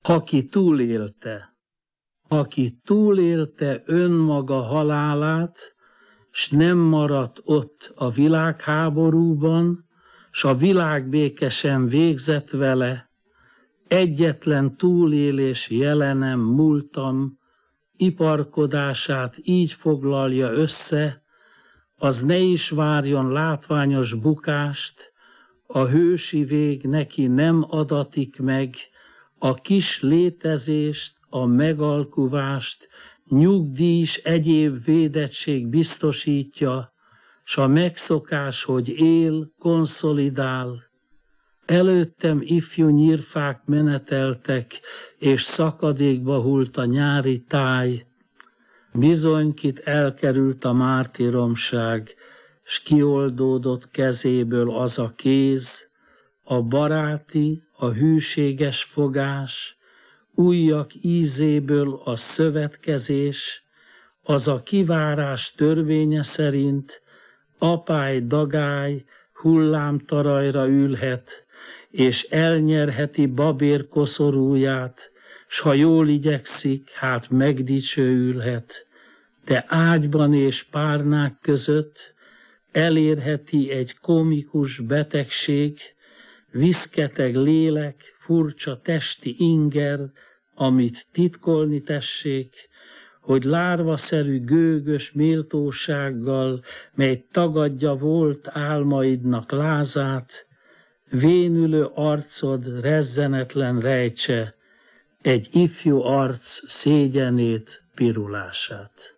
Aki túlélte önmaga halálát, s nem maradt ott a világháborúban, s a világ békesen végzett vele, egyetlen túlélés jelenem múltam, iparkodását így foglalja össze, az ne is várjon látványos bukást, a hősi vég neki nem adatik meg, a kis létezést, a megalkuvást, nyugdíj s egyéb védettség biztosítja, s a megszokás, hogy él, konszolidál. Előttem ifjú nyírfák meneteltek, és szakadékba hult a nyári táj. Bizony, kit elkerült a mártíromság, s kioldódott kezéből az a kéz, a baráti, a hűséges fogás, ujjak ízéből a szövetkezés, az a kivárás törvénye szerint apály dagály hullámtarajra ülhet, és elnyerheti babér koszorúját, s ha jól igyekszik, hát megdicsőülhet, de ágyban és párnák között elérheti egy komikus betegség, viszketeg lélek, furcsa testi inger, amit titkolni tessék, hogy lárvaszerű gőgös méltósággal, mely tagadja volt álmaidnak lázát, vénülő arcod rezzenetlen rejtse, egy ifjú arc szégyenét, pirulását.